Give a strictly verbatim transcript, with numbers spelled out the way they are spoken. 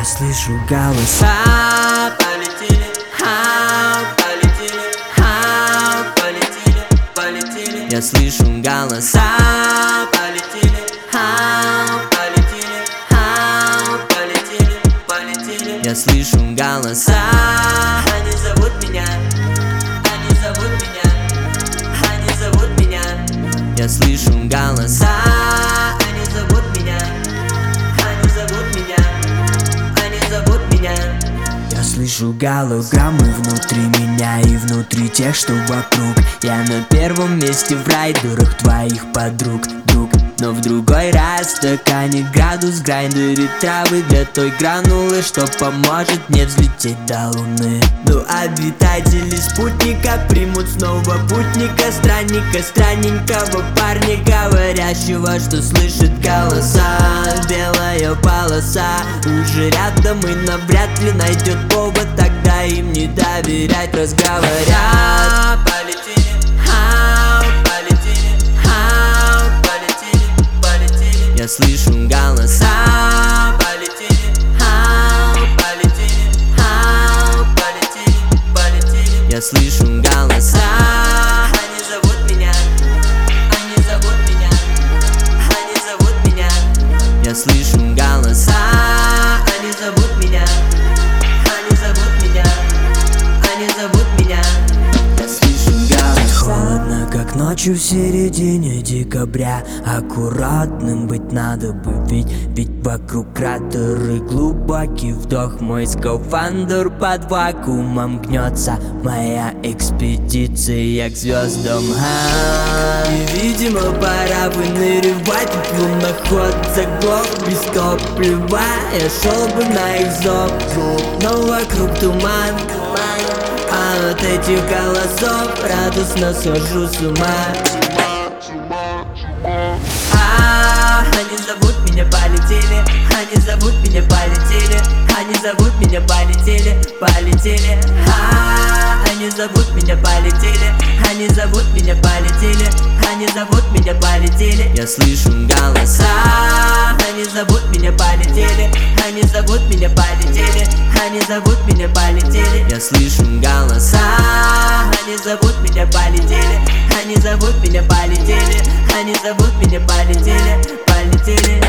слышу голоса. Полетели, ха, полетели, ха, полетели, полетели. Я слышу голоса. Полетели, ха, полетели, ха, полетели, полетели. Я слышу голоса. Они зовут меня, они зовут меня, они зовут меня. Я слышу голоса. Они зовут меня, они зовут меня, они зовут меня. Я слышу голограммы внутри меня и внутри тех, что вокруг. Я на первом месте в райдерах твоих подруг, друг. Но в другой раз в стакане градус, грайндеры травы для той гранулы, что поможет мне взлететь до луны. Но обитатели спутника примут снова путника, странника, странненького парня, говорящего, что слышит голоса. Белая полоса уже рядом и навряд ли найдет повод тогда им не доверять, раз говорят. Полетели, ха, полетели, ха, полетели, полетели. Я слышу голоса. Полетели, ха, полетели, ха, полетели, полетели. Я слышу голоса. Они зовут меня, они зовут меня, они зовут меня. Я слышу голоса. Они зовут меня, они зовут меня, они зовут меня. Я слышу голоса. Холодно, как ночью в середине декабря. Аккуратным быть надо бы, ведь, ведь вокруг кратеры, глубокий вдох. Мой скафандр под вакуумом гнется. Моя экспедиция к звездам. А, и, видимо, пора выныривать. Луноход заглох, без топлива. Я шел бы на их зов, но вокруг туман. А от этих голосов радостно схожу с ума. А, они зовут меня, полетели, они зовут меня, полетели, они зовут меня, полетели, полетели. А, они зовут меня, полетели, они зовут меня, полетели, они зовут меня, полетели. Я слышу голоса. Они зовут меня, полетели, они зовут меня, полетели, они зовут меня, полетели. Я слышу голоса. Они зовут меня, полетели, они зовут меня, полетели, они зовут меня, полетели, полетели.